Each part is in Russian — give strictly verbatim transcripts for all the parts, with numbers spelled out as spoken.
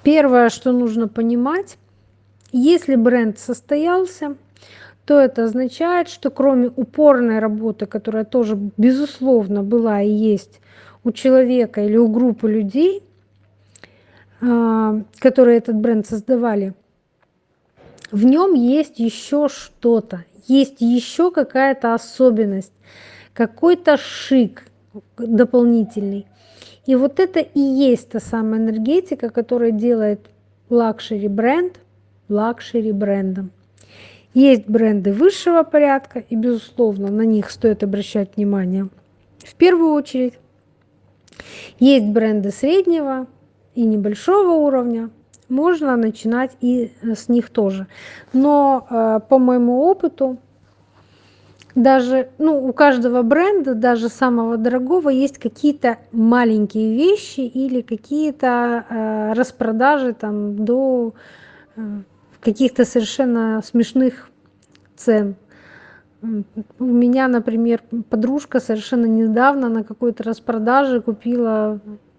Первое, что нужно понимать, если бренд состоялся, то это означает, что кроме упорной работы, которая тоже, безусловно, была и есть у человека или у группы людей, а, которые этот бренд создавали, в нем есть еще что-то, есть еще какая-то особенность, какой-то шик дополнительный. И вот это и есть та самая энергетика, которая делает лакшери бренд лакшери брендом. Есть бренды высшего порядка, и, безусловно, на них стоит обращать внимание в первую очередь. Есть бренды среднего и небольшого уровня. Можно начинать и с них тоже. Но по моему опыту, даже ну, у каждого бренда, даже самого дорогого, есть какие-то маленькие вещи или какие-то э, распродажи там до э, каких-то совершенно смешных цен. У меня, например, подружка совершенно недавно на какой-то распродаже купила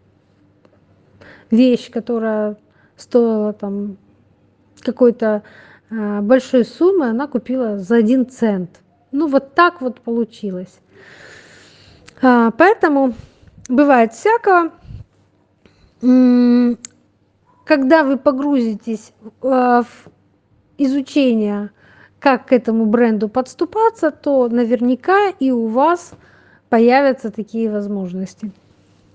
вещь, которая стоила там какой-то э, большой суммы, она купила за один цент. Ну вот так вот получилось. А, поэтому бывает всякого. Когда вы погрузитесь э, в изучение, как к этому бренду подступаться, то наверняка и у вас появятся такие возможности.